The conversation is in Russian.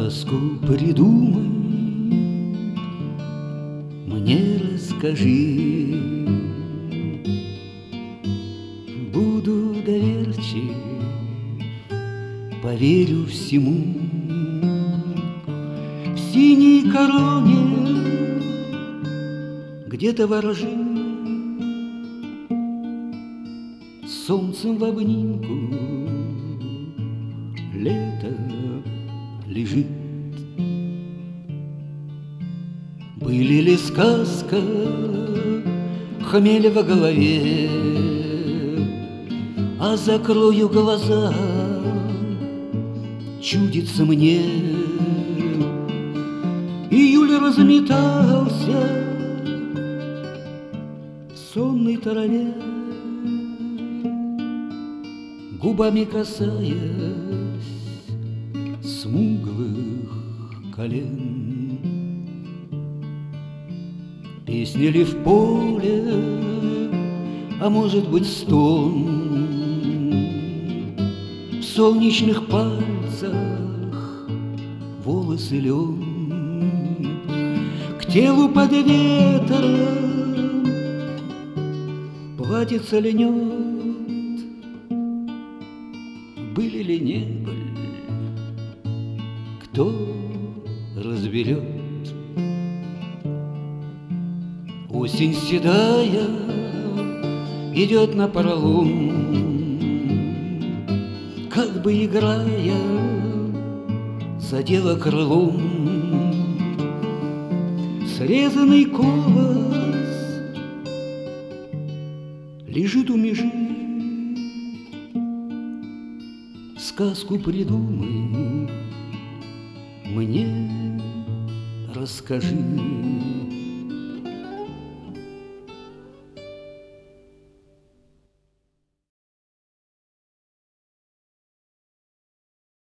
Сказку придумай, мне расскажи. Буду доверчив, поверю всему. В синей короне где-то ворожи, с солнцем в обнимку лето лежит. Были ли сказка, хмель во голове, а закрою глаза, чудится мне. Июль разметался в сонной траве, губами касаясь смуглых колен. Песня ли в поле, а может быть стон, в солнечных пальцах волосы лен, к телу под ветром платьице льнет. Были ли не были, кто разберет? Осень седая идет напролом, как бы играя, задела крылом. Срезанный колос лежит у межи. Сказку придумай, мне расскажи.